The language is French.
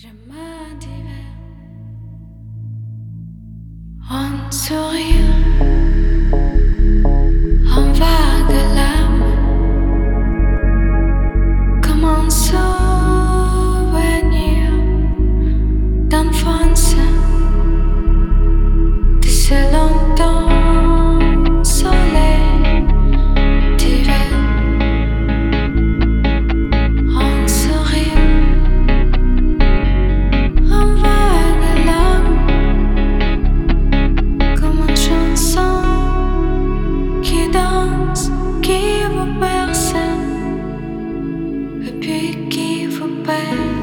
Je me divers en sourire, en vague larmes, comme un souvenir d'enfance, de ce longtemps soleil d'hiver. En sourire, en vague larmes, comme une chanson qui danse, qui vous berce, et puis qui vous perd.